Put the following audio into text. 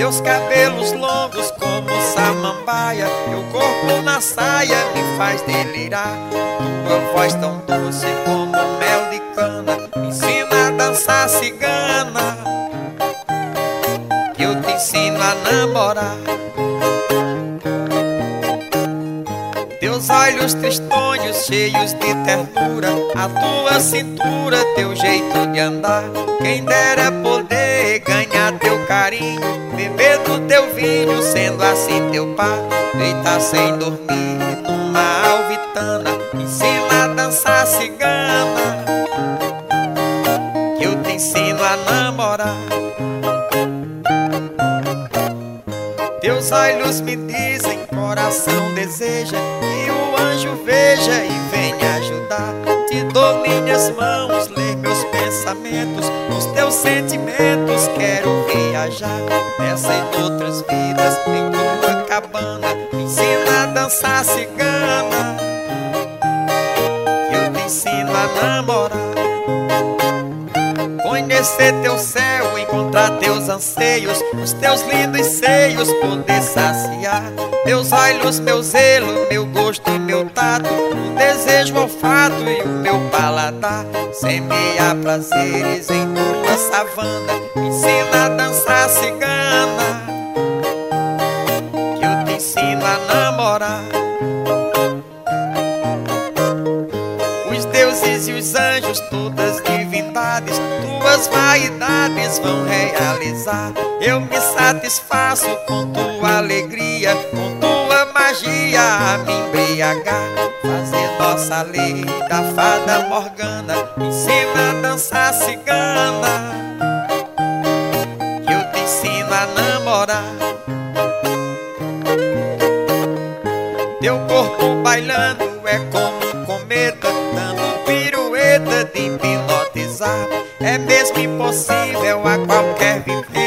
Teus cabelos longos como samambaia, teu corpo na saia me faz delirar. Tua voz tão doce como mel de cana me ensina a dançar cigana, que eu te ensino a namorar. Teus olhos tristonhos cheios de ternura, a tua cintura, teu jeito de andar. Quem dera poder ganhar teu carinho, beber do teu vinho, sendo assim teu par. Deitar sem dormir numa alvitana, me ensina a dançar cigana, que eu te ensino a namorar. Teus olhos me dizem, coração deseja que o anjo veja e venha ajudar. Te dou minhas mãos, ler meus pensamentos, os teus sentimentos quero viajar. Nessa e noutras vidas, em tua cabana, me ensina a dançar cigana, que eu te ensino a namorar. Conhecer teu céu, encontrar teus anseios, os teus lindos seios poder saciar. Meus olhos, meu zelo, meu gosto e meu tato, o desejo, o olfato e o meu paladar. Semear prazeres em tua savana, me ensina a dançar cigana, que eu te ensino a namorar. Os deuses e os anjos, todas divindades, tuas vaidades vão realizar. Eu me satisfaço com tua alegria, com tua magia a me embriagar. Fazer nossa lei da fada Morgana, me ensina a dançar cigana, que eu te ensino a namorar. Teu corpo bailando é como um cometa, dando pirueta de hipnotizar. É mesmo impossível a qualquer viver